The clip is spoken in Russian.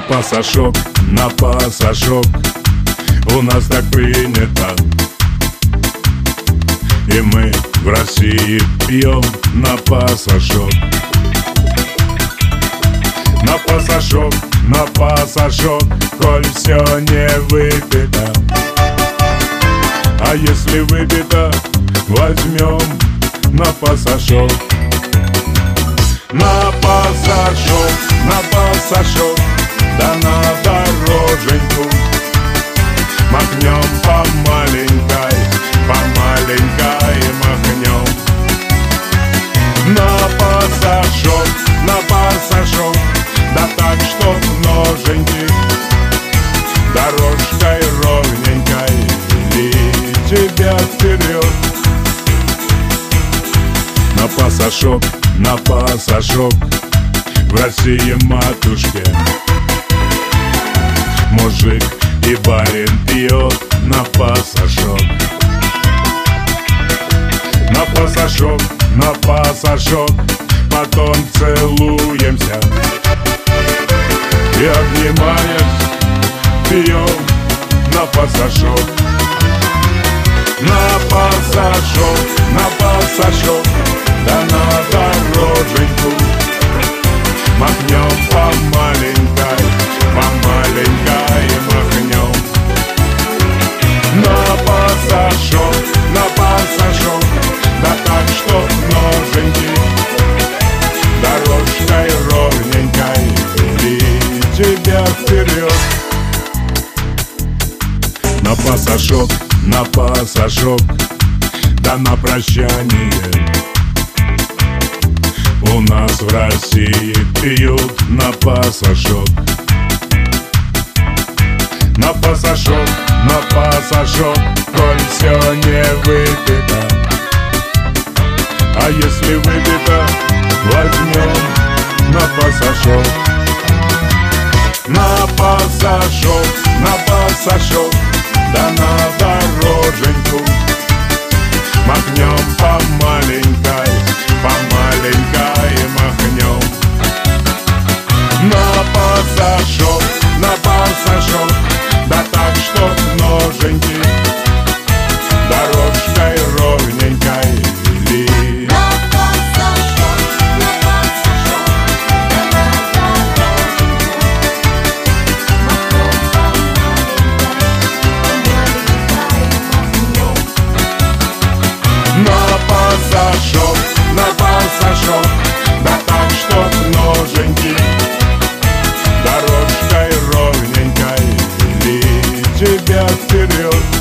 на пасашок, у нас так принято. И мы в России пьем на пасашок. На пасашок, коль все не выпито. А если выпито, возьмем на пасашок. На пасашок, да на дороженьку. Махнем помаленькой махнем. На пасашок, да так, чтоб ноженьки дорожкой ровненькой вели тебя вперед. На пасашок, в России матушке мужик и барин пьет на пасашок. На пасашок, потом целуемся и, обнимаясь, пьем на пасашок. На пасашок, да на дороженьку. Махнем помаленькой махнем. На пасашок, да так, чтоб ноженьки дорожкой ровненькой вели тебя вперед. На пасашок, да на прощание у нас в России пьют на пасашок. На пасашок, коль все не выпито. А если выпито, возьмем на пасашок. На пасашок, да на дороженьку. Махнем помаленькой махнем. На пасашок, да так, чтоб ноженьки дорожкой ровненькой вели. На пасашок, да так, чтоб ноженьки дорожкой ровненькой вели тебя вперед.